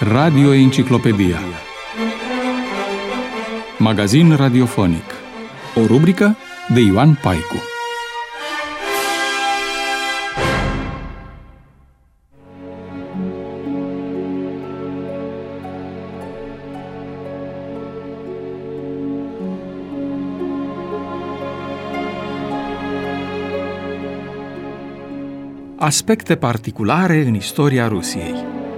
Radio Enciclopedia. Magazin radiofonic. O rubrică de Ioan Paicu. Aspecte particulare în istoria Rusiei.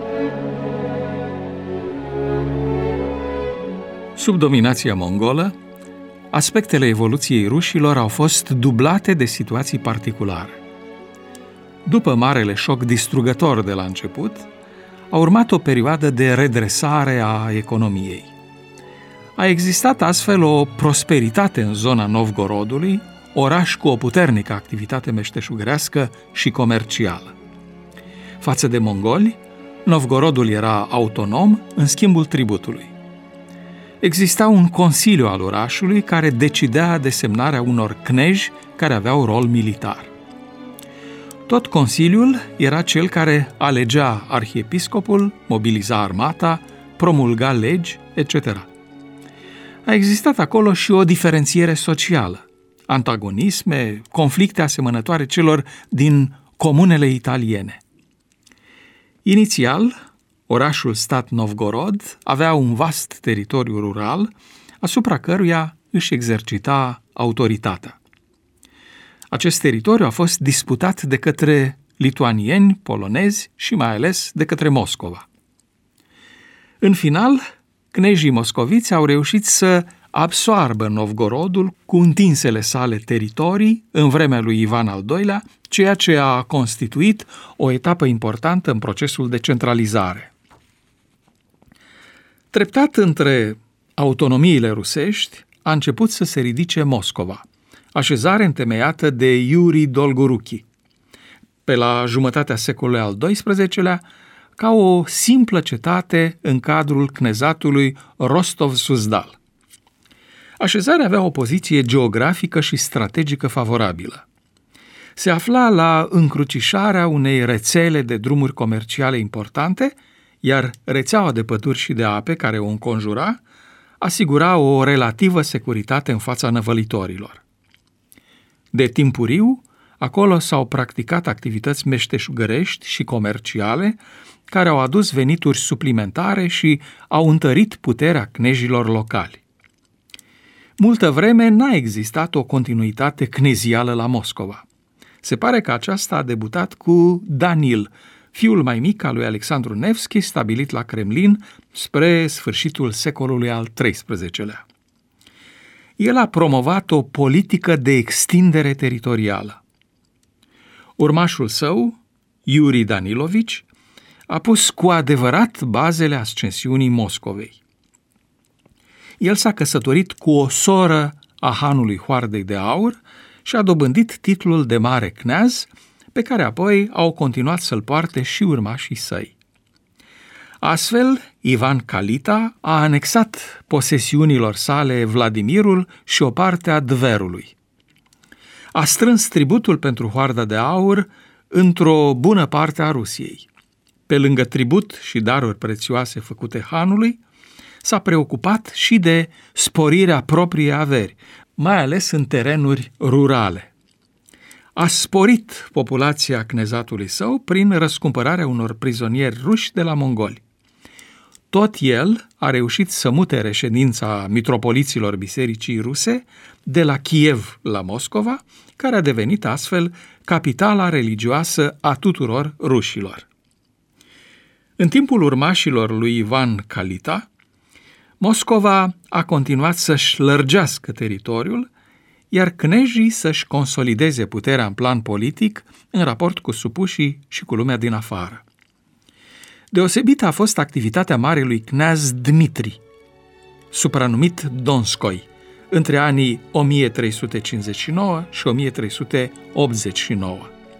Sub dominația mongolă, aspectele evoluției rușilor au fost dublate de situații particulare. După marele șoc distrugător de la început, a urmat o perioadă de redresare a economiei. A existat astfel o prosperitate în zona Novgorodului, oraș cu o puternică activitate meșteșugărească și comercială. Față de mongoli, Novgorodul era autonom în schimbul tributului. Exista un consiliu al orașului care decidea desemnarea unor cneji care aveau rol militar. Tot consiliul era cel care alegea arhiepiscopul, mobiliza armata, promulga legi, etc. A existat acolo și o diferențiere socială, antagonisme, conflicte asemănătoare celor din comunele italiene. Inițial, orașul stat Novgorod avea un vast teritoriu rural asupra căruia își exercita autoritatea. Acest teritoriu a fost disputat de către lituanieni, polonezi și mai ales de către Moscova. În final, cnejii moscoviți au reușit să absoarbă Novgorodul cu întinsele sale teritorii în vremea lui Ivan al II-lea, ceea ce a constituit o etapă importantă în procesul de centralizare. Treptat între autonomiile rusești a început să se ridice Moscova, așezare întemeiată de Iuri Dolgoruki, pe la jumătatea secolului al XII-lea, ca o simplă cetate în cadrul cnezatului Rostov-Suzdal. Așezarea avea o poziție geografică și strategică favorabilă. Se afla la încrucișarea unei rețele de drumuri comerciale importante, iar rețeaua de păduri și de ape care o înconjura asigura o relativă securitate în fața năvălitorilor. De timpuriu, acolo s-au practicat activități meșteșugărești și comerciale care au adus venituri suplimentare și au întărit puterea cnejilor locali. Multă vreme n-a existat o continuitate cnezială la Moscova. Se pare că aceasta a debutat cu Danil, fiul mai mic al lui Alexandru Nevski, stabilit la Kremlin spre sfârșitul secolului al XIII-lea. El a promovat o politică de extindere teritorială. Urmașul său, Iuri Danilovici, a pus cu adevărat bazele ascensiunii Moscovei. El s-a căsătorit cu o soră a hanului Hoardei de Aur și a dobândit titlul de mare cneaz, pe care apoi au continuat să-l poarte și urmașii săi. Astfel, Ivan Kalita a anexat posesiunilor sale Vladimirul și o parte a Dverului. A strâns tributul pentru Hoarda de Aur într-o bună parte a Rusiei. Pe lângă tribut și daruri prețioase făcute hanului, s-a preocupat și de sporirea propriei averi, mai ales în terenuri rurale. A sporit populația cnezatului său prin răscumpărarea unor prizonieri ruși de la mongoli. Tot el a reușit să mute reședința mitropoliților bisericii ruse de la Kiev la Moscova, care a devenit astfel capitala religioasă a tuturor rușilor. În timpul urmașilor lui Ivan Kalita, Moscova a continuat să-și lărgească teritoriul, iar cnejii să-și consolideze puterea în plan politic în raport cu supușii și cu lumea din afară. Deosebită a fost activitatea marelui cneaz Dmitri, supranumit Donskoi, între anii 1359 și 1389.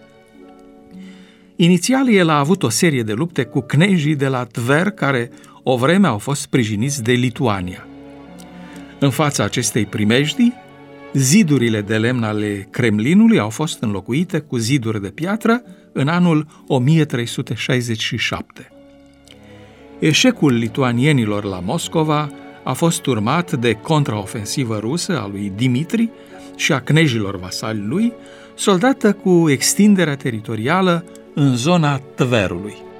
Inițial, el a avut o serie de lupte cu cnejii de la Tver, care o vreme au fost sprijiniți de Lituania. În fața acestei primejdii, zidurile de lemn ale Kremlinului au fost înlocuite cu ziduri de piatră în anul 1367. Eșecul lituanienilor la Moscova a fost urmat de contraofensivă rusă a lui Dimitri și a knejilor vasali lui, soldată cu extinderea teritorială în zona Tverului.